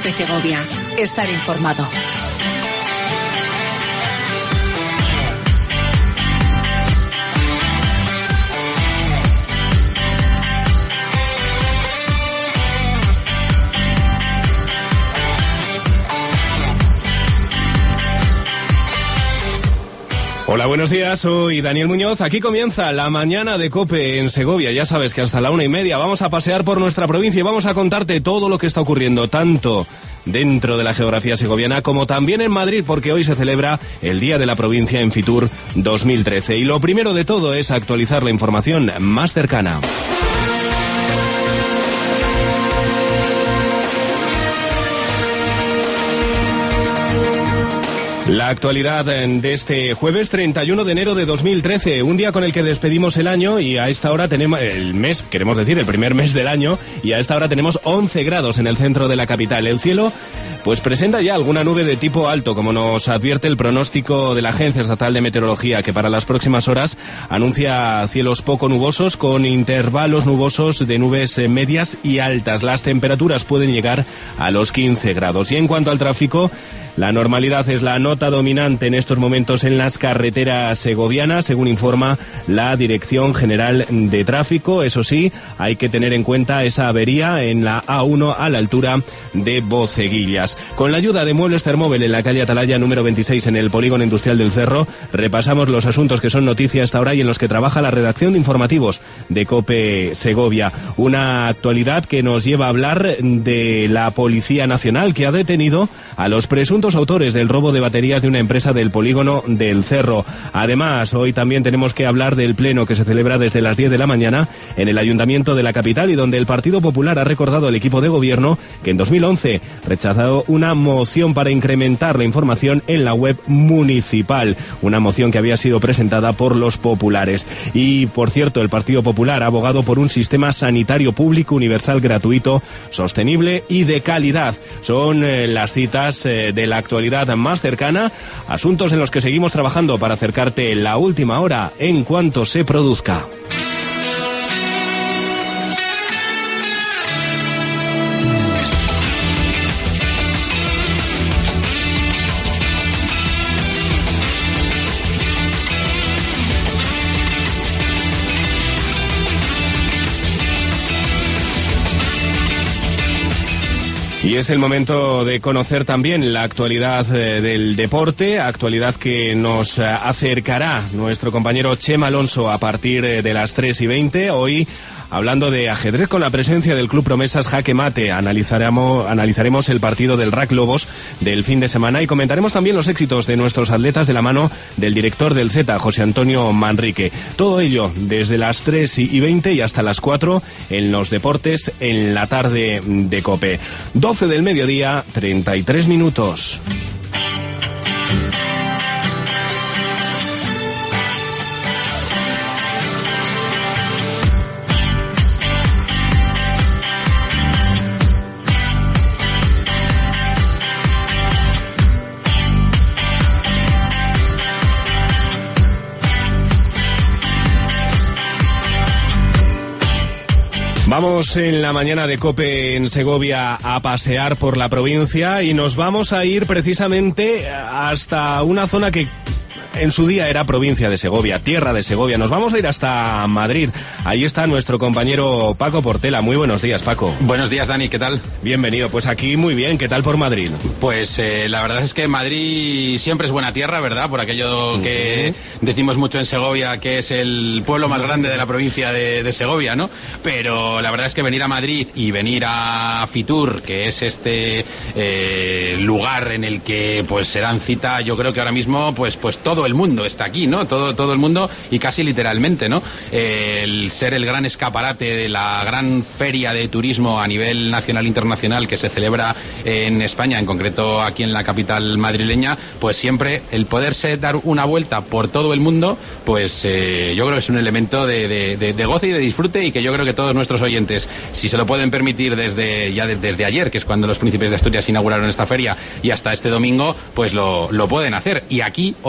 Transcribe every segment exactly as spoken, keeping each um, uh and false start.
COPE Segovia. Estar informado. Hola, buenos días, soy Daniel Muñoz. Aquí comienza la mañana de COPE en Segovia. Ya sabes que hasta la una y media vamos a pasear por nuestra provincia y vamos a contarte todo lo que está ocurriendo, tanto dentro de la geografía segoviana como también en Madrid, porque hoy se celebra el Día de la Provincia en Fitur dos mil trece. Y lo primero de todo es actualizar la información más cercana. La actualidad de este jueves treinta y uno de enero de dos mil trece, un día con el que despedimos el año y a esta hora tenemos el mes, queremos decir el primer mes del año, y a esta hora tenemos once grados en el centro de la capital. El cielo pues presenta ya alguna nube de tipo alto, como nos advierte el pronóstico de la Agencia Estatal de Meteorología, que para las próximas horas anuncia cielos poco nubosos con intervalos nubosos de nubes medias y altas. Las temperaturas pueden llegar a los quince grados. Y en cuanto al tráfico, la normalidad es la nota dominante en estos momentos en las carreteras segovianas, según informa la Dirección General de Tráfico. Eso sí, hay que tener en cuenta esa avería en la A uno a la altura de Boceguillas. Con la ayuda de Muebles Termóvil en la calle Atalaya número veintiséis en el Polígono Industrial del Cerro, repasamos los asuntos que son noticia hasta ahora y en los que trabaja la redacción de informativos de COPE Segovia. Una actualidad que nos lleva a hablar de la Policía Nacional, que ha detenido a los presuntos autores del robo de baterías de una empresa del Polígono del Cerro. Además, hoy también tenemos que hablar del pleno que se celebra desde las diez de la mañana en el Ayuntamiento de la capital y donde el Partido Popular ha recordado al equipo de gobierno que en dos mil once rechazó una moción para incrementar la información en la web municipal, una moción que había sido presentada por los populares. Y, por cierto, el Partido Popular ha abogado por un sistema sanitario público universal gratuito, sostenible y de calidad. Son eh, las citas eh, de la actualidad más cercana, asuntos en los que seguimos trabajando para acercarte la última hora en cuanto se produzca. Y es el momento de conocer también la actualidad eh, del deporte, actualidad que nos eh, acercará nuestro compañero Chema Alonso a partir eh, de las tres y veinte. Hoy, hablando de ajedrez con la presencia del Club Promesas Jaque Mate, analizaremos, analizaremos el partido del R A C Lobos del fin de semana y comentaremos también los éxitos de nuestros atletas de la mano del director del Z, José Antonio Manrique. Todo ello desde las tres y veinte y hasta las cuatro en los deportes en la tarde de COPE. doce del mediodía, treinta y tres minutos. Vamos en la mañana de COPE en Segovia a pasear por la provincia y nos vamos a ir precisamente hasta una zona que en su día era provincia de Segovia, tierra de Segovia. Nos vamos a ir hasta Madrid. Ahí está nuestro compañero Paco Portela. Muy buenos días, Paco. Buenos días, Dani, ¿qué tal? Bienvenido. Pues aquí muy bien. ¿Qué tal por Madrid? Pues eh, la verdad es que Madrid siempre es buena tierra, ¿verdad? Por aquello que uh-huh. decimos mucho en Segovia, que es el pueblo más grande de la provincia de, de Segovia, ¿no? Pero la verdad es que venir a Madrid y venir a Fitur, que es este eh, lugar en el que pues se dan cita, yo creo que ahora mismo pues pues todo el mundo está aquí, ¿no? Todo, todo el mundo y casi literalmente, ¿no? Eh, el ser el gran escaparate de la gran feria de turismo a nivel nacional e internacional que se celebra en España, en concreto aquí en la capital madrileña, pues siempre el poderse dar una vuelta por todo el mundo, pues eh, yo creo que es un elemento de, de, de, de goce y de disfrute y que yo creo que todos nuestros oyentes, si se lo pueden permitir desde ya de, desde ayer, que es cuando los Príncipes de Asturias inauguraron esta feria, y hasta este domingo, pues lo, lo pueden hacer. Y aquí, hoy y esta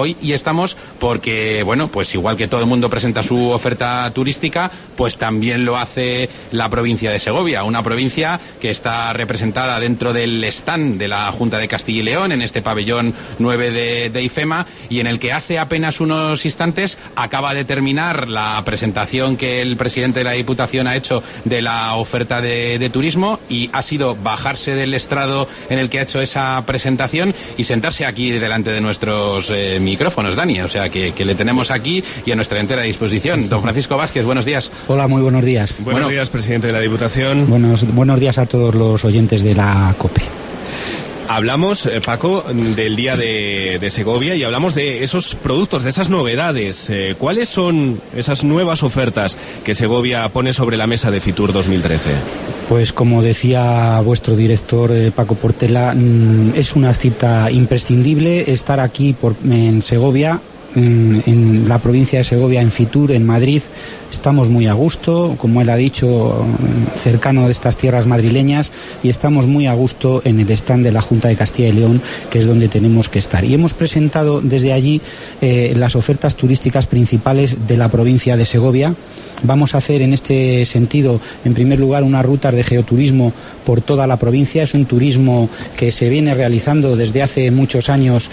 estamos porque, bueno, pues igual que todo el mundo presenta su oferta turística, pues también lo hace la provincia de Segovia, una provincia que está representada dentro del stand de la Junta de Castilla y León, en este pabellón nueve de, de IFEMA, y en el que hace apenas unos instantes acaba de terminar la presentación que el presidente de la Diputación ha hecho de la oferta de, de turismo, y ha sido bajarse del estrado en el que ha hecho esa presentación y sentarse aquí delante de nuestros eh, micrófonos, Dani, o sea que, que le tenemos aquí y a nuestra entera disposición. Don Francisco Vázquez, buenos días. Hola, muy buenos días. Buenos bueno, días, presidente de la Diputación. Buenos, buenos días a todos los oyentes de la COPE. Hablamos, eh, Paco, del Día de, de Segovia, y hablamos de esos productos, de esas novedades. Eh, ¿Cuáles son esas nuevas ofertas que Segovia pone sobre la mesa de Fitur dos mil trece? Pues como decía vuestro director eh, Paco Portela, mmm, es una cita imprescindible estar aquí por, en Segovia, en, en la provincia de Segovia, en Fitur, en Madrid. Estamos muy a gusto, como él ha dicho, cercano de estas tierras madrileñas, y estamos muy a gusto en el stand de la Junta de Castilla y León, que es donde tenemos que estar. Y hemos presentado desde allí eh, las ofertas turísticas principales de la provincia de Segovia. Vamos a hacer en este sentido, en primer lugar, unas rutas de geoturismo por toda la provincia. Es un turismo que se viene realizando desde hace muchos años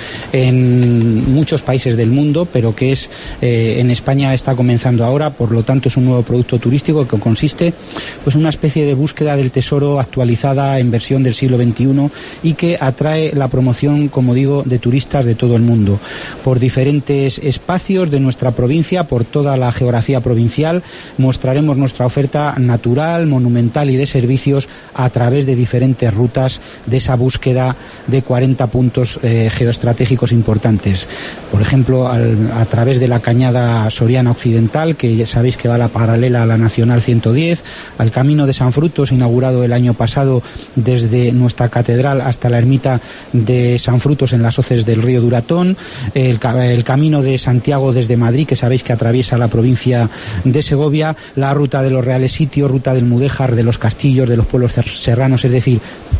en muchos países del mundo, pero que es eh, en España está comenzando ahora. Por lo tanto, es un nuevo producto turístico que consiste pues una especie de búsqueda del tesoro actualizada en versión del siglo veintiuno, y que atrae la promoción, como digo, de turistas de todo el mundo, por diferentes espacios de nuestra provincia, por toda la geografía provincial. Mostraremos nuestra oferta natural, monumental y de servicios a través de diferentes rutas de esa búsqueda de cuarenta puntos eh, geoestratégicos importantes. Por ejemplo, al, a través de la Cañada Soriana Occidental, que ya sabéis que va a la paralela a la Nacional ciento diez, al Camino de San Frutos, inaugurado el año pasado desde nuestra catedral hasta la ermita de San Frutos en las hoces del río Duratón, el, el Camino de Santiago desde Madrid, que sabéis que atraviesa la provincia de Segovia, la ruta de los Reales Sitios, ruta del Mudéjar, de los castillos, de los pueblos serranos, es decir,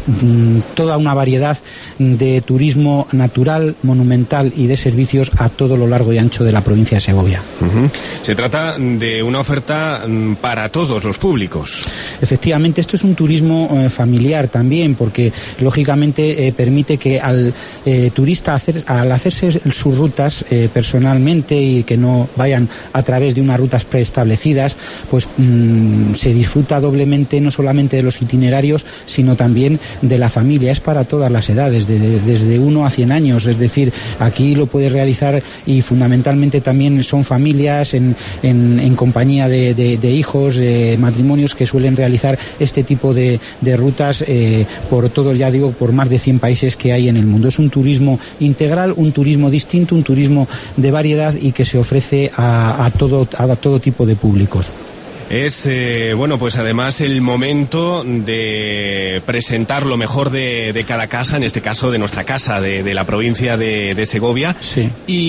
toda una variedad de turismo natural, monumental y de servicios a todo lo largo y ancho de la provincia de Segovia. Uh-huh. Se trata de una oferta para todos los públicos. Efectivamente, esto es un turismo eh, familiar también, porque lógicamente eh, permite que al eh, turista hacer, al hacerse sus rutas eh, personalmente, y que no vayan a través de unas rutas preestablecidas, pues mmm, se disfruta doblemente, no solamente de los itinerarios, sino también de la familia. Es para todas las edades, de, de, desde uno a cien años, es decir, aquí lo puede realizar, y fundamentalmente también son familias en, en, en compañía de, de, de hijos, eh, matrimonios que suelen realizar este tipo de, de rutas eh, por todos, ya digo, por más de cien países que hay en el mundo. Es un turismo integral, un turismo distinto, un turismo de variedad, y que se ofrece a, a, todo, a todo tipo de públicos. Es, eh, bueno, pues además el momento de presentar lo mejor de, de cada casa, en este caso de nuestra casa, de, de la provincia de, de Segovia. Sí.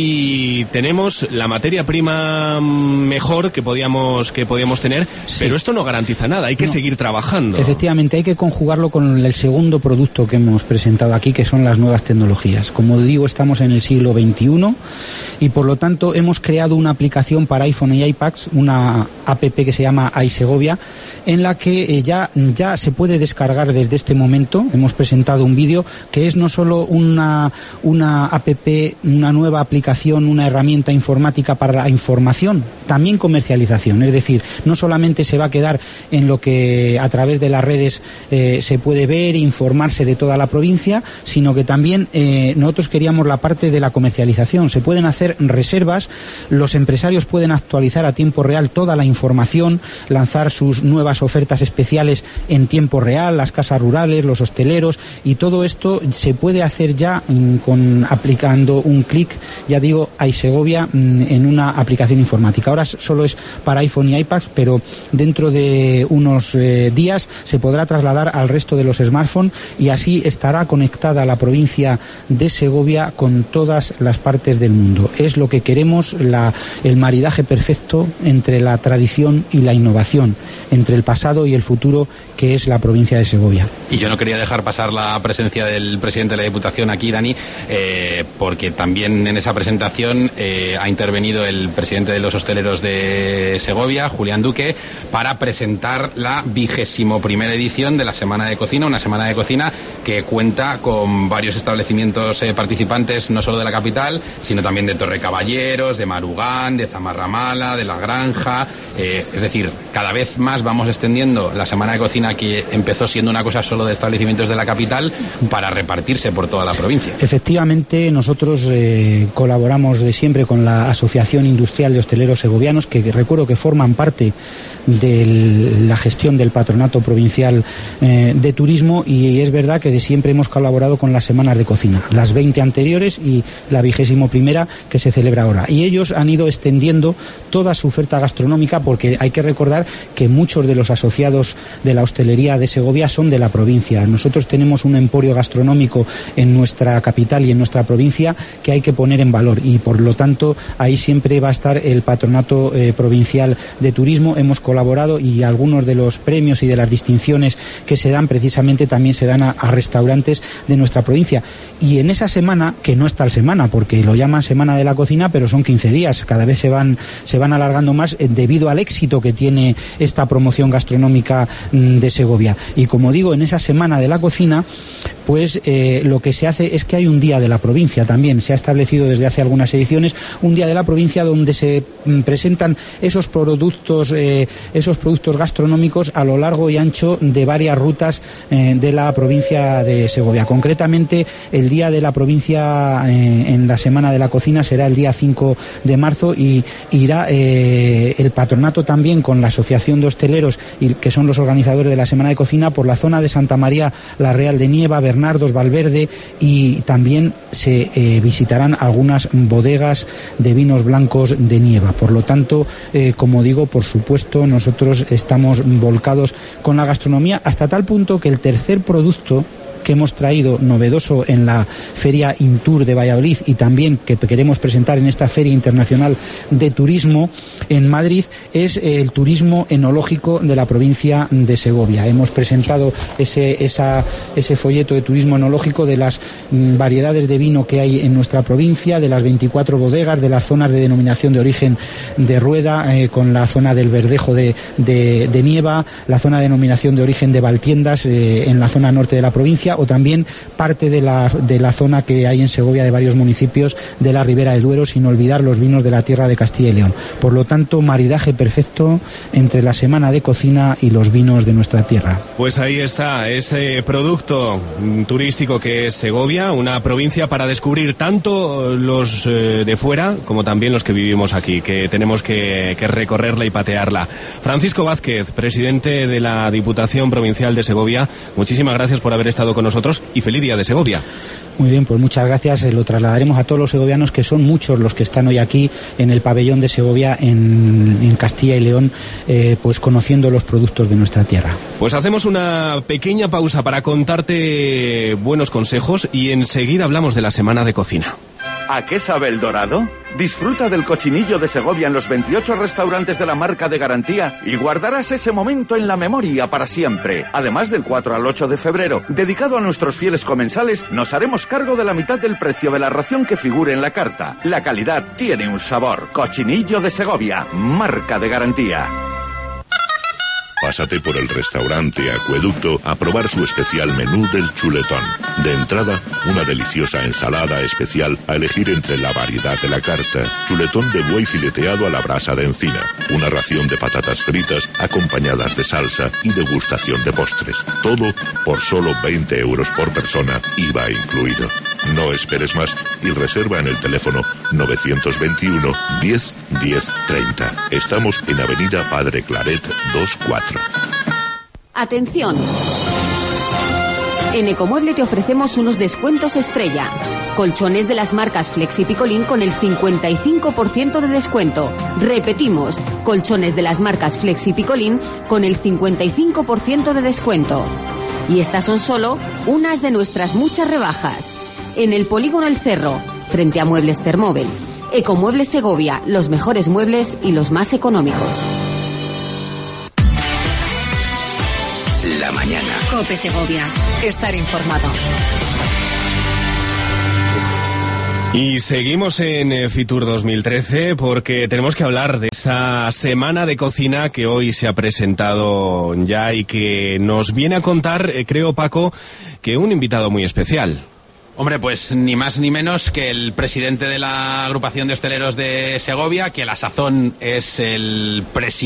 Y tenemos la materia prima mejor que podíamos, que podíamos tener, sí. Pero esto no garantiza nada, hay que no. seguir trabajando. Efectivamente, hay que conjugarlo con el segundo producto que hemos presentado aquí, que son las nuevas tecnologías. Como digo, estamos en el siglo veintiuno, y por lo tanto hemos creado una aplicación para iPhone y iPads, una app que se llama iSegovia, en la que eh, ya, ya se puede descargar desde este momento. Hemos presentado un vídeo que es no solo una, una app, una nueva aplicación, una herramienta informática para la información, también comercialización. Es decir, no solamente se va a quedar en lo que a través de las redes eh, se puede ver, informarse de toda la provincia, sino que también eh, nosotros queríamos la parte de la comercialización. Se pueden hacer reservas, los empresarios pueden actualizar a tiempo real toda la información, lanzar sus nuevas ofertas especiales en tiempo real, las casas rurales, los hosteleros, y todo esto se puede hacer ya con aplicando un clic, ya digo, iSegovia, en una aplicación informática. ahora solo es para iPhone y iPads, pero dentro de unos eh, días se podrá trasladar al resto de los smartphones y así estará conectada la provincia de Segovia con todas las partes del mundo. Es lo que queremos, la, el maridaje perfecto entre la tradición y la innovación, entre el pasado y el futuro, que es la provincia de Segovia. Y yo no quería dejar pasar la presencia del presidente de la Diputación aquí, Dani, eh, porque también en esa presentación eh, ha intervenido el presidente de los hosteleros de Segovia, Julián Duque, para presentar la vigésimo primera edición de la Semana de Cocina, una Semana de Cocina que cuenta con varios establecimientos eh, participantes, no solo de la capital, sino también de Torrecaballeros, de Marugán, de Zamarramala, de La Granja, eh, es decir, cada vez más vamos extendiendo la Semana de Cocina, que empezó siendo una cosa solo de establecimientos de la capital, para repartirse por toda la provincia. Efectivamente, nosotros eh, colaboramos de siempre con la Asociación Industrial de Hosteleros Segovianos, que recuerdo que forman parte de la gestión del Patronato Provincial eh, de Turismo, y es verdad que de siempre hemos colaborado con las Semanas de Cocina, las veinte anteriores y la vigésimo primera que se celebra ahora. Y ellos han ido extendiendo toda su oferta gastronómica, porque hay que recordar que muchos de los asociados de la hostelería de Segovia son de la provincia. Nosotros tenemos un emporio gastronómico en nuestra capital y en nuestra provincia que hay que poner en valor, y por lo tanto ahí siempre va a estar el Patronato eh, Provincial de Turismo. Hemos colaborado y algunos de los premios y de las distinciones que se dan precisamente también se dan a, a restaurantes de nuestra provincia. Y en esa semana, que no es tal semana porque lo llaman Semana de la Cocina, pero son quince días, cada vez se van, se van alargando más eh, debido al éxito que tiene esta promoción gastronómica mm, de Segovia. Y como digo, en esa Semana de la Cocina, pues eh, lo que se hace es que hay un día de la provincia también. Se ha establecido desde hace algunas ediciones un día de la provincia donde se mm, presentan esos productos, eh, esos productos gastronómicos a lo largo y ancho de varias rutas eh, de la provincia de Segovia. Concretamente, el día de la provincia eh, en la Semana de la Cocina será el día cinco de marzo, y irá eh, el patronato también con la Asociación de Hosteleros, y que son los organizadores de la Semana de Cocina, por la zona de Santa María la Real de Nieva, Bernardos, Valverde, y también se eh, visitarán algunas bodegas de vinos blancos de Nieva. Por lo tanto, eh, como digo, por supuesto, nosotros estamos volcados con la gastronomía, hasta tal punto que el tercer producto que hemos traído novedoso en la Feria Intur de Valladolid, y también que queremos presentar en esta Feria Internacional de Turismo en Madrid, es el turismo enológico de la provincia de Segovia. Hemos presentado ese, esa, ese folleto de turismo enológico de las mm, variedades de vino que hay en nuestra provincia, de las veinticuatro bodegas, de las zonas de denominación de origen de Rueda, eh, con la zona del Verdejo de, de, de Nieva, la zona de denominación de origen de Valtiendas eh, en la zona norte de la provincia, o también parte de la, de la zona que hay en Segovia de varios municipios de la Ribera de Duero, sin olvidar los vinos de la tierra de Castilla y León. Por lo tanto, maridaje perfecto entre la Semana de Cocina y los vinos de nuestra tierra. Pues ahí está, ese producto turístico que es Segovia, una provincia para descubrir tanto los eh, de fuera como también los que vivimos aquí, que tenemos que, que recorrerla y patearla. Francisco Vázquez, presidente de la Diputación Provincial de Segovia, muchísimas gracias por haber estado con nosotros y feliz día de Segovia. Muy bien, pues muchas gracias. Eh, lo trasladaremos a todos los segovianos, que son muchos los que están hoy aquí en el pabellón de Segovia, en, en Castilla y León, eh, pues conociendo los productos de nuestra tierra. Pues hacemos una pequeña pausa para contarte buenos consejos y enseguida hablamos de la Semana de Cocina. ¿A qué sabe el dorado? Disfruta del cochinillo de Segovia en los veintiocho restaurantes de la marca de garantía y guardarás ese momento en la memoria para siempre. Además, del cuatro al ocho de febrero, dedicado a nuestros fieles comensales, nos haremos cargo de la mitad del precio de la ración que figure en la carta. La calidad tiene un sabor. Cochinillo de Segovia, marca de garantía. Pásate por el restaurante Acueducto a probar su especial menú del chuletón. De entrada, una deliciosa ensalada especial a elegir entre la variedad de la carta. Chuletón de buey fileteado a la brasa de encina. Una ración de patatas fritas acompañadas de salsa y degustación de postres. Todo por solo veinte euros por persona, I V A incluido. No esperes más y reserva en el teléfono novecientos veintiuno, diez, diez, treinta. Estamos en Avenida Padre Claret veinticuatro. Atención. En Ecomueble te ofrecemos unos descuentos estrella. Colchones de las marcas Flex y Picolín con el cincuenta y cinco por ciento de descuento. Repetimos, colchones de las marcas Flex y Picolín con el cincuenta y cinco por ciento de descuento. Y estas son solo unas de nuestras muchas rebajas. En el Polígono El Cerro, frente a Muebles Termóvel. Ecomuebles Segovia, los mejores muebles y los más económicos. La mañana. COPE Segovia. Estar informado. Y seguimos en eh, Fitur dos mil trece porque tenemos que hablar de esa semana de cocina que hoy se ha presentado ya y que nos viene a contar, eh, creo, Paco, que un invitado muy especial. Hombre, pues ni más ni menos que el presidente de la agrupación de hosteleros de Segovia, que a la sazón es el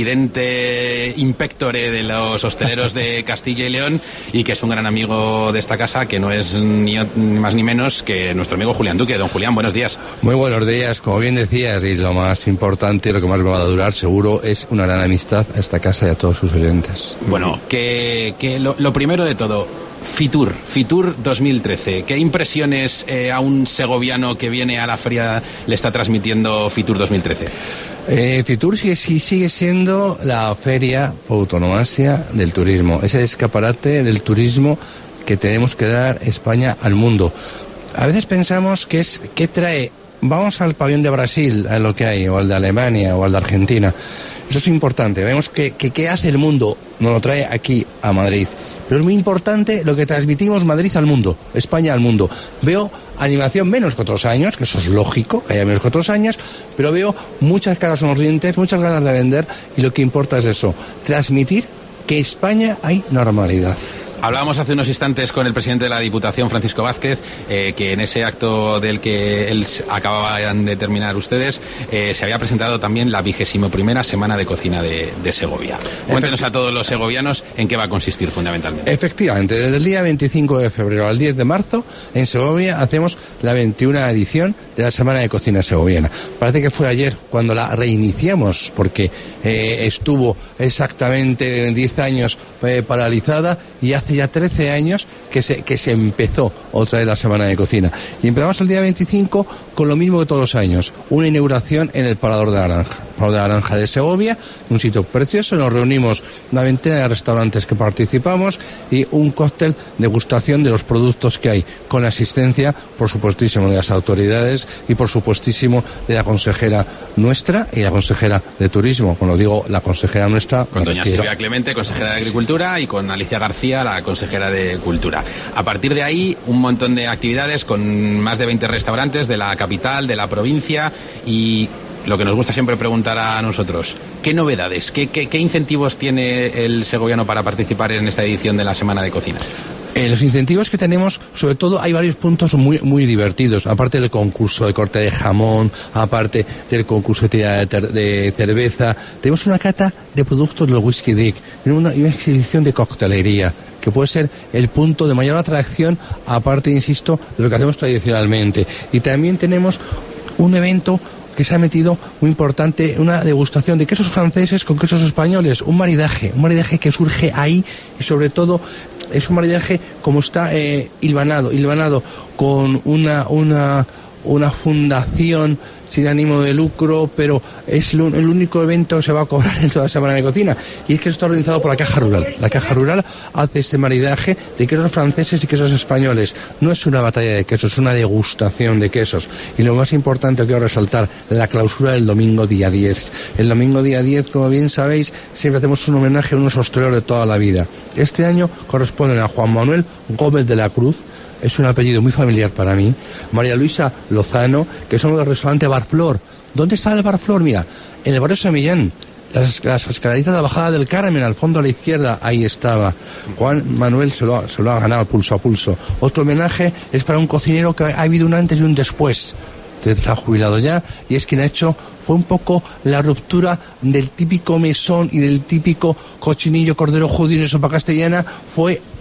presidente inspectore de los hosteleros de Castilla y León y que es un gran amigo de esta casa, que no es ni, ni más ni menos que nuestro amigo Julián Duque. Don Julián, buenos días. Muy buenos días, como bien decías, y lo más importante y lo que más me va a durar seguro es una gran amistad a esta casa y a todos sus oyentes. Bueno, que, que lo, lo primero de todo, Fitur, Fitur dos mil trece. ¿Qué impresiones eh, a un segoviano que viene a la feria le está transmitiendo Fitur dos mil trece? Eh, Fitur sigue, sigue siendo la feria por autonomasia del turismo, ese escaparate del turismo que tenemos que dar España al mundo. A veces pensamos que es ¿qué trae? Vamos al pabellón de Brasil, a lo que hay, o al de Alemania, o al de Argentina. Eso es importante. Vemos que, que qué hace el mundo, nos lo trae aquí a Madrid. Pero es muy importante lo que transmitimos Madrid al mundo, España al mundo. Veo animación menos que otros años, que eso es lógico, que haya menos que otros años, pero veo muchas caras sonrientes, muchas ganas de vender, y lo que importa es eso, transmitir que en España hay normalidad. Hablábamos hace unos instantes con el presidente de la Diputación, Francisco Vázquez, eh, que en ese acto del que él acababan de terminar ustedes, eh, se había presentado también la vigésimo primera Semana de Cocina de, de Segovia. Cuéntenos a todos los segovianos en qué va a consistir fundamentalmente. Efectivamente, desde el día veinticinco de febrero al diez de marzo, en Segovia hacemos la veintiuna edición de la Semana de Cocina Segoviana. Parece que fue ayer cuando la reiniciamos, porque eh, estuvo exactamente diez años eh, paralizada, y hace ya trece años que se, que se empezó otra vez la Semana de Cocina. Y empezamos el día veinticinco con lo mismo que todos los años, una inauguración en el Parador de la Granja. Parador de la Granja de Segovia, un sitio precioso, nos reunimos una veintena de restaurantes que participamos y un cóctel de degustación de los productos que hay, con la asistencia, por supuestísimo, de las autoridades y por supuestísimo de la consejera nuestra y la consejera de Turismo. Cuando digo la consejera nuestra... Con doña refiero... Silvia Clemente, consejera de Agricultura, y con Alicia García, la consejera de Cultura. A partir de ahí, un montón de actividades con más de veinte restaurantes de la capital, de la provincia, y lo que nos gusta siempre preguntar a nosotros, ¿qué novedades, qué, qué, qué incentivos tiene el segoviano para participar en esta edición de la Semana de Cocina? Eh, los incentivos que tenemos, sobre todo, hay varios puntos muy muy divertidos. Aparte del concurso de corte de jamón, aparte del concurso de tirada de, ter- de cerveza, tenemos una cata de productos del Whisky Dick, una, una exhibición de coctelería, que puede ser el punto de mayor atracción, aparte, insisto, de lo que hacemos tradicionalmente. Y también tenemos un evento que se ha metido muy importante, una degustación de quesos franceses con quesos españoles, un maridaje, un maridaje que surge ahí, y sobre todo es un maridaje como está eh, hilvanado, hilvanado con una una una fundación sin ánimo de lucro, pero es el único evento que se va a cobrar en toda la Semana de Cocina, y es que está organizado por la Caja Rural. La Caja Rural hace este maridaje de quesos franceses y quesos españoles. No es una batalla de quesos, es una degustación de quesos. Y lo más importante que quiero resaltar, la clausura del domingo día diez. El domingo día diez, como bien sabéis, siempre hacemos un homenaje a unos hosteleros de toda la vida. Este año corresponden a Juan Manuel Gómez de la Cruz, es un apellido muy familiar para mí, María Luisa Lozano, que son del restaurante Barflor. ¿Dónde está el Barflor? Mira, en el barrio San Millán, las, las escaladitas de la bajada del Carmen, al fondo a la izquierda, ahí estaba. Juan Manuel se lo, ha, se lo ha ganado pulso a pulso. Otro homenaje es para un cocinero que ha habido un antes y un después. Está jubilado ya, y es quien ha hecho, fue un poco la ruptura del típico mesón y del típico cochinillo cordero judío en sopa castellana, fue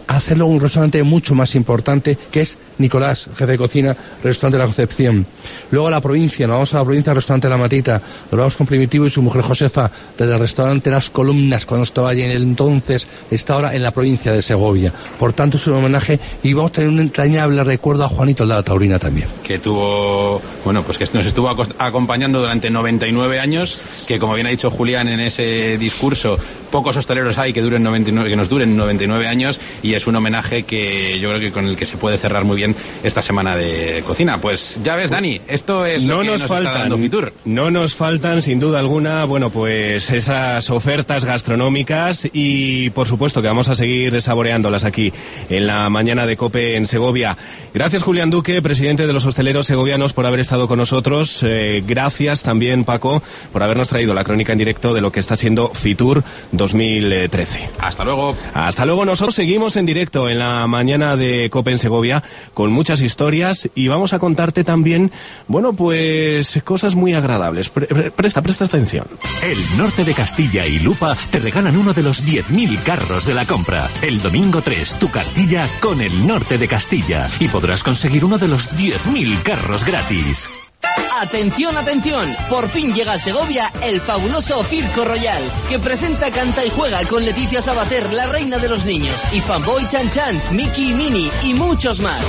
hacerlo un restaurante mucho más importante, que es Nicolás, jefe de cocina, restaurante La Concepción. Luego a la provincia, nos vamos a la provincia, restaurante La Matita, nos vamos con Primitivo y su mujer Josefa, del restaurante Las Columnas, cuando estaba allí en el entonces, está ahora en la provincia de Segovia. Por tanto, es un homenaje, y vamos a tener un entrañable recuerdo a Juanito de la Taurina también. Que tuvo, bueno, pues que nos estuvo acompañando durante noventa y nueve años, que como bien ha dicho Julián en ese discurso, pocos hosteleros hay que duren noventa y nueve, que nos duren noventa y nueve años, y es un homenaje que yo creo que con el que se puede cerrar muy bien esta semana de cocina. Pues ya ves, Dani, esto es no lo que nos, nos faltan, está dando Fitur. No nos faltan, sin duda alguna, bueno, pues esas ofertas gastronómicas, y por supuesto que vamos a seguir saboreándolas aquí en la mañana de COPE en Segovia. Gracias, Julián Duque, presidente de los hosteleros segovianos, por haber estado con nosotros. Eh, gracias también, Paco, por habernos traído la crónica en directo de lo que está siendo Fitur dos mil trece. Hasta luego. Hasta luego. Nosotros seguimos en directo en la mañana de COPE en Segovia con muchas historias, y vamos a contarte también, bueno, pues cosas muy agradables. Pre- presta, presta atención. El Norte de Castilla y Lupa te regalan uno de los diez mil carros de la compra. El domingo tres, tu cartilla con el Norte de Castilla, y podrás conseguir uno de los diez mil carros gratis. Atención, atención, por fin llega a Segovia el fabuloso Circo Royal, que presenta, canta y juega con Leticia Sabater, la reina de los niños, y Fanboy Chan Chan, Mickey y Minnie, y muchos más.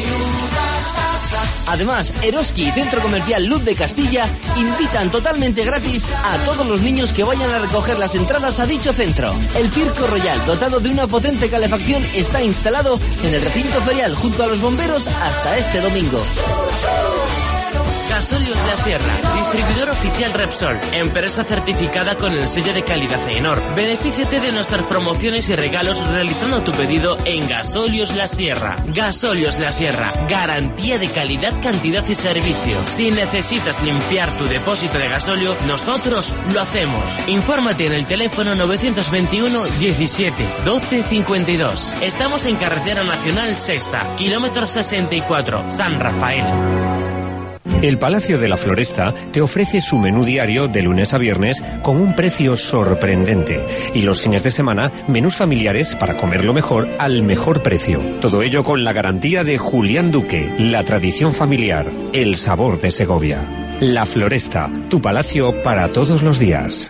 Además, Eroski y Centro Comercial Luz de Castilla invitan totalmente gratis a todos los niños que vayan a recoger las entradas a dicho centro. El Circo Royal, dotado de una potente calefacción, está instalado en el recinto ferial junto a los bomberos hasta este domingo. Gasóleos La Sierra, distribuidor oficial Repsol, empresa certificada con el sello de calidad AENOR. Benefíciate de nuestras promociones y regalos realizando tu pedido en Gasóleos La Sierra. Gasóleos La Sierra, garantía de calidad, cantidad y servicio. Si necesitas limpiar tu depósito de gasóleo, nosotros lo hacemos. Infórmate en el teléfono novecientos veintiuno diecisiete doce cincuenta y dos. Estamos en Carretera Nacional Sexta, kilómetro sesenta y cuatro, San Rafael. El Palacio de la Floresta te ofrece su menú diario de lunes a viernes con un precio sorprendente. Y los fines de semana, menús familiares para comerlo mejor al mejor precio. Todo ello con la garantía de Julián Duque, la tradición familiar, el sabor de Segovia. La Floresta, tu palacio para todos los días.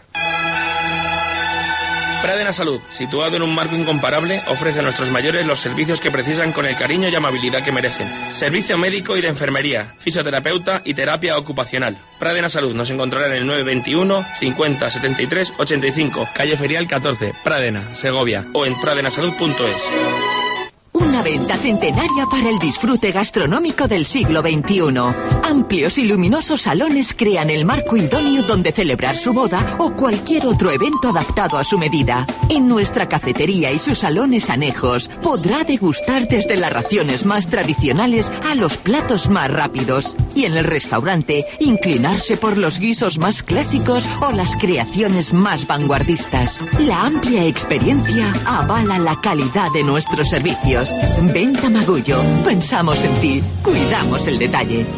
Pradena Salud, situado en un marco incomparable, ofrece a nuestros mayores los servicios que precisan con el cariño y amabilidad que merecen. Servicio médico y de enfermería, fisioterapeuta y terapia ocupacional. Pradena Salud nos encontrará en el nueve veintiuno cincuenta setenta y tres ochenta y cinco, calle Ferial catorce, Pradena, Segovia, o en pradenasalud punto es. Una venta centenaria para el disfrute gastronómico del siglo veintiuno. Amplios y luminosos salones crean el marco idóneo donde celebrar su boda o cualquier otro evento adaptado a su medida. En nuestra cafetería y sus salones anejos podrá degustar desde las raciones más tradicionales a los platos más rápidos. Y en el restaurante, inclinarse por los guisos más clásicos o las creaciones más vanguardistas. La amplia experiencia avala la calidad de nuestros servicios. Venta Magullo. Pensamos en ti. Cuidamos el detalle.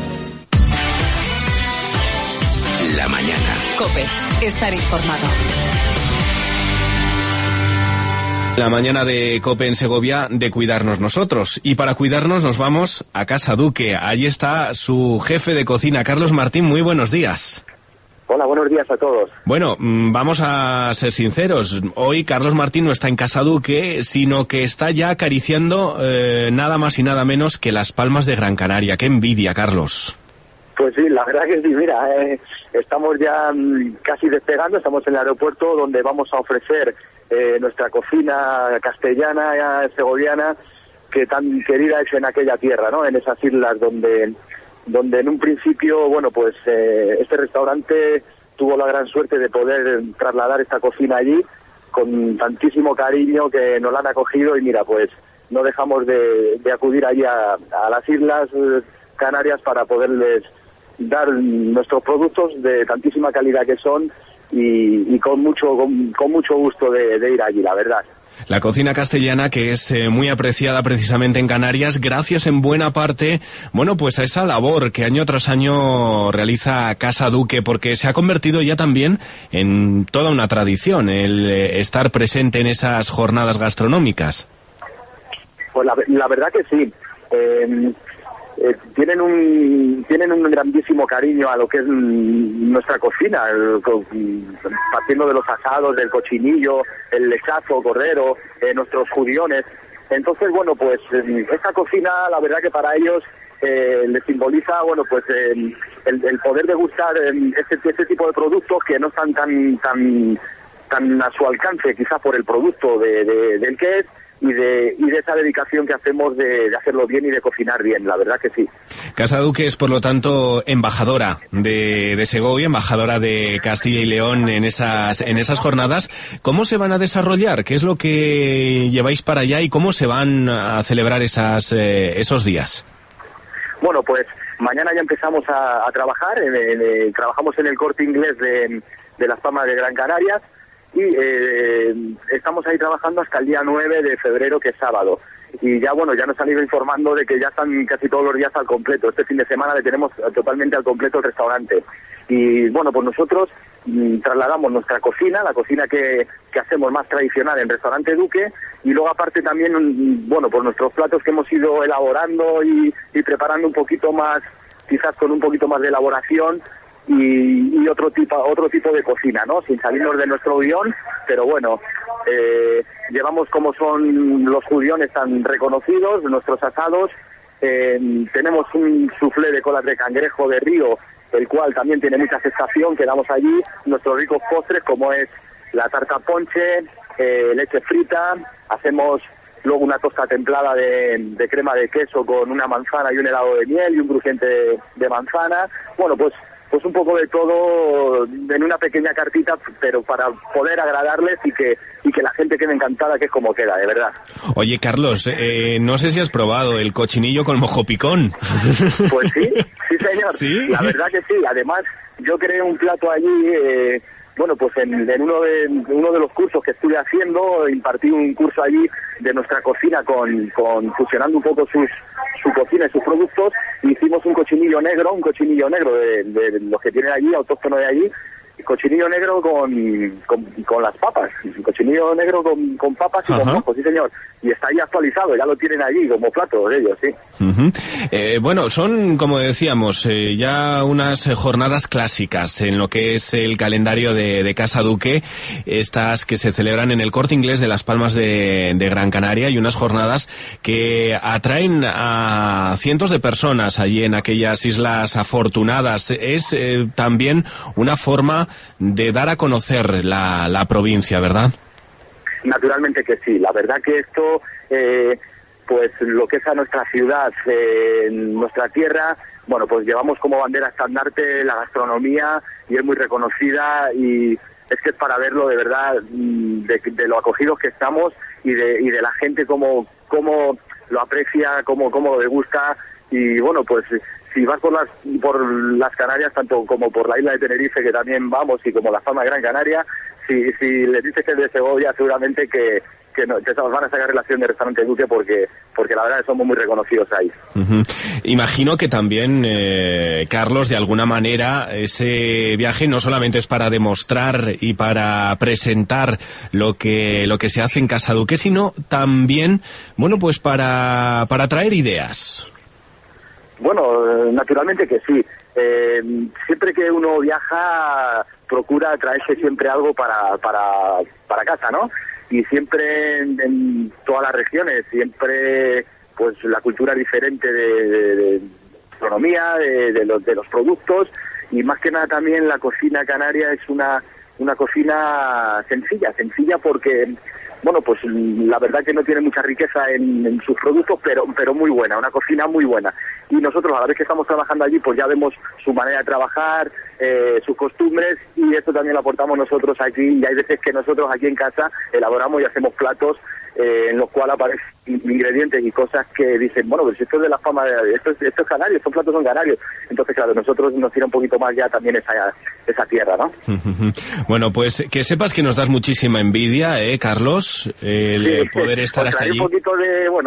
La mañana. COPE. Estar informado. La mañana de COPE en Segovia, de cuidarnos nosotros. Y para cuidarnos nos vamos a Casa Duque. Allí está su jefe de cocina, Carlos Martín. Muy buenos días. Hola, buenos días a todos. Bueno, vamos a ser sinceros. Hoy Carlos Martín no está en Casa Duque, sino que está ya acariciando eh, nada más y nada menos que las Palmas de Gran Canaria. ¡Qué envidia, Carlos! Pues sí, la verdad que sí. Mira, eh, estamos ya mm, casi despegando. Estamos en el aeropuerto donde vamos a ofrecer eh, nuestra cocina castellana, eh, segoviana, que tan querida es en aquella tierra, ¿no? En esas islas donde... donde en un principio, bueno, pues eh, este restaurante tuvo la gran suerte de poder trasladar esta cocina allí con tantísimo cariño que nos la han acogido, y mira, pues no dejamos de, de acudir allí a, a las Islas Canarias para poderles dar nuestros productos de tantísima calidad que son, y, y con mucho con, con mucho gusto de, de ir allí, la verdad. La cocina castellana, que es eh, muy apreciada precisamente en Canarias, gracias en buena parte, bueno, pues a esa labor que año tras año realiza Casa Duque, porque se ha convertido ya también en toda una tradición el eh, estar presente en esas jornadas gastronómicas. Pues la, la verdad que sí. Eh, eh, tienen un tienen un grandísimo cariño a lo que es nuestra cocina, el, partiendo de los asados, del cochinillo, el lechazo, cordero, eh, nuestros judiones. Entonces, bueno, pues esta cocina, la verdad que para ellos eh, les simboliza, bueno, pues el, el, el poder degustar este, este tipo de productos que no están tan tan tan a su alcance, quizás por el producto de, de, del que es, y de y de esa dedicación que hacemos de, de hacerlo bien y de cocinar bien, la verdad que sí. Casa Duque es, por lo tanto, embajadora de, de Segovia, embajadora de Castilla y León en esas en esas jornadas. ¿Cómo se van a desarrollar? ¿Qué es lo que lleváis para allá y cómo se van a celebrar esas eh, esos días? Bueno, pues mañana ya empezamos a, a trabajar, en, en, en, trabajamos en el Corte Inglés de, de Las Palmas de Gran Canaria, y eh, estamos ahí trabajando hasta el día nueve de febrero, que es sábado. Y ya, bueno, ya nos han ido informando de que ya están casi todos los días al completo. Este fin de semana le tenemos totalmente al completo el restaurante. Y, bueno, pues nosotros mmm, trasladamos nuestra cocina, la cocina que, que hacemos más tradicional en Restaurante Duque, y luego aparte también, mmm, bueno, pues nuestros platos que hemos ido elaborando y, y preparando un poquito más, quizás con un poquito más de elaboración, Y, y otro tipo otro tipo de cocina, ¿no? Sin salirnos de nuestro guión, pero bueno, eh, llevamos como son los judiones tan reconocidos, nuestros asados, eh, tenemos un soufflé de colas de cangrejo de río, el cual también tiene mucha aceptación, que damos allí, nuestros ricos postres como es la tarta ponche, eh, leche frita, hacemos luego una tosta templada de, de crema de queso con una manzana y un helado de miel y un crujiente de, de manzana. Bueno, pues pues un poco de todo en una pequeña cartita, pero para poder agradarles y que y que la gente quede encantada, que es como queda, de verdad. Oye, Carlos, eh, no sé si has probado el cochinillo con mojo picón. Pues sí, sí señor, ¿Sí? La verdad que sí. Además, yo creé un plato allí, eh, bueno, pues en, en uno de uno de los cursos que estuve haciendo, impartí un curso allí de nuestra cocina con, con fusionando un poco sus su cocina y sus productos, y hicimos un cochinillo negro, un cochinillo negro de, de los que tienen allí, autóctono de allí, cochinillo negro con, con, con las papas, cochinillo negro con, con papas y Ajá. con mojo, sí señor, y está ahí actualizado, ya lo tienen allí como plato de ellos, sí. Uh-huh. Eh, bueno, son, como decíamos, eh, ya unas jornadas clásicas en lo que es el calendario de, de Casa Duque, estas que se celebran en el Corte Inglés de Las Palmas de, de Gran Canaria, y unas jornadas que atraen a cientos de personas allí en aquellas islas afortunadas. Es eh, también una forma de dar a conocer la, la provincia, ¿verdad? Naturalmente que sí. La verdad que esto, eh, pues lo que es a nuestra ciudad, eh, nuestra tierra, bueno, pues llevamos como bandera estandarte la gastronomía y es muy reconocida, y es que es para verlo de verdad, de, de lo acogidos que estamos y de, y de la gente como, como lo aprecia, como, como lo degusta. Y bueno, pues si vas por las por las Canarias, tanto como por la isla de Tenerife, que también vamos, y como la Palma de Gran Canaria, si si les dices que es de Segovia, seguramente que que no, te van a sacar relación de Restaurante Duque, porque porque la verdad es que somos muy reconocidos ahí. Uh-huh. Imagino que también, eh, Carlos, de alguna manera, ese viaje no solamente es para demostrar y para presentar lo que lo que se hace en Casa Duque, sino también, bueno, pues para para traer ideas. Bueno, naturalmente que sí. Eh, siempre que uno viaja, procura traerse siempre algo para para para casa, ¿no? Y siempre en, en todas las regiones, siempre pues la cultura diferente de, de, de gastronomía, de, de, los, de los productos, y más que nada también la cocina canaria es una una cocina sencilla, sencilla porque, bueno, pues la verdad que no tiene mucha riqueza en, en sus productos, pero pero muy buena, una cocina muy buena. Y nosotros, a la vez que estamos trabajando allí, pues ya vemos su manera de trabajar, eh, sus costumbres, y esto también lo aportamos nosotros aquí. Y hay veces que nosotros aquí en casa elaboramos y hacemos platos eh, en los cuales aparecen ingredientes y cosas que dicen, bueno, pero si esto es de la fama, de, esto, es, esto es canario, estos platos son canarios. Entonces, claro, nosotros nos tira un poquito más ya también esa, esa tierra, ¿no? Bueno, pues que sepas que nos das muchísima envidia, ¿eh, Carlos? El sí, poder estar hasta allí. Un poquito de, bueno, pues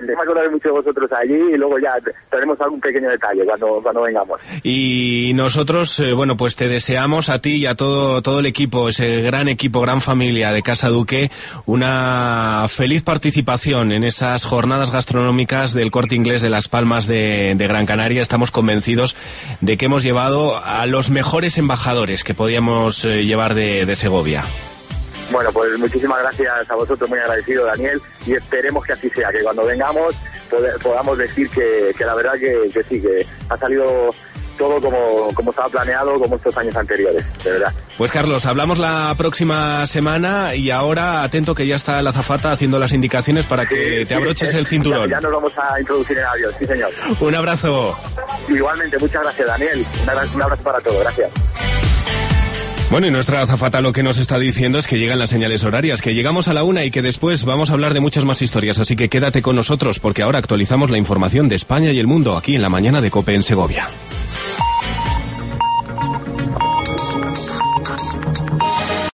me acordaré mucho de vosotros allí y luego ya tenemos algún pequeño detalle cuando, cuando vengamos. Y nosotros, eh, bueno, pues te deseamos a ti y a todo, todo el equipo, ese gran equipo, gran familia de Casa Duque, una feliz participación en esas jornadas gastronómicas del Corte Inglés de Las Palmas de, de Gran Canaria. Estamos convencidos de que hemos llevado a los mejores embajadores que podíamos eh, llevar de, de Segovia. Bueno, pues muchísimas gracias a vosotros, muy agradecido, Daniel, y esperemos que así sea, que cuando vengamos pod- podamos decir que, que la verdad que, que sí, que ha salido todo como, como estaba planeado, como estos años anteriores, de verdad. Pues Carlos, hablamos la próxima semana y ahora atento que ya está la azafata haciendo las indicaciones para que Sí, te abroches sí, el cinturón. Ya, ya nos vamos a introducir en avión, sí señor. Un abrazo. Igualmente, muchas gracias, Daniel, un abrazo, un abrazo para todos, gracias. Bueno, y nuestra azafata lo que nos está diciendo es que llegan las señales horarias, que llegamos a la una y que después vamos a hablar de muchas más historias, así que quédate con nosotros porque ahora actualizamos la información de España y el mundo aquí en la mañana de COPE en Segovia.